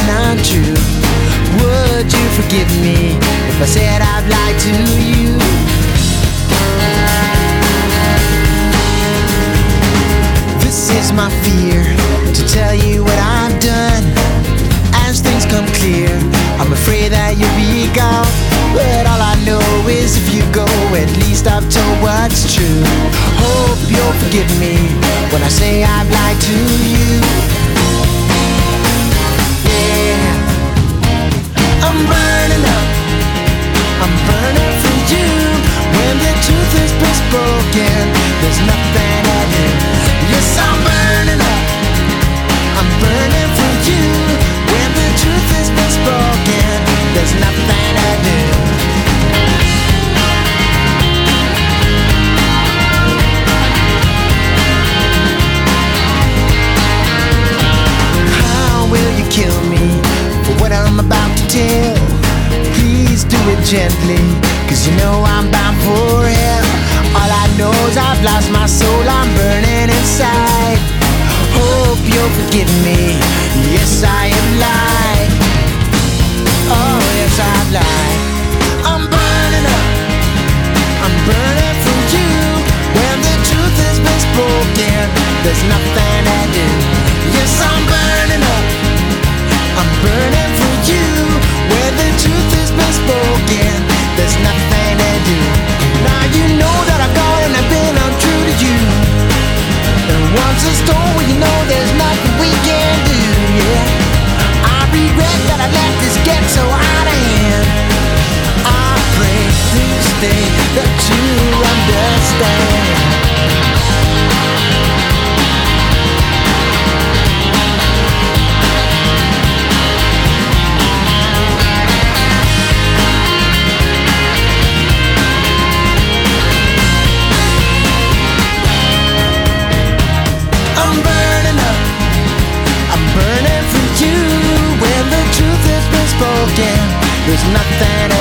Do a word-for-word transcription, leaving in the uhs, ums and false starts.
not true? Would you forgive me if I said I've lied to you? This is my fear, to tell you what I've done. As things come clear, I'm afraid that you'll be gone. But all I know is if you go, at least I've told what's true. Hope you'll forgive me when I say I've lied to you. Yeah, I'm burning up, I'm burning for you. When the truth has been spoken, there's nothing I do. Yes, I'm burning up, I'm burning for you. When the truth has been spoken, there's nothing I do. How will you kill me for what I'm about to tell? Please do it gently, cause you know I'm bound for hell. All I know is I've lost my soul, I'm burning inside. Hope you'll forgive me, yes I have lied. Oh yes I've lied. I'm burning up, I'm burning for you. When the truth has been spoken, there's nothing I do. Yes I'm burning up, I'm burning for you. When the truth has been spoken, there's nothing I do. Now you know that I've gone and I've been untrue to you. And once a storm, well, you know there's nothing we can do, yeah. I regret that I let this get so out of hand. I pray this day that you understand. I'm burning up, I'm burning for you. When the truth has been spoken, there's nothing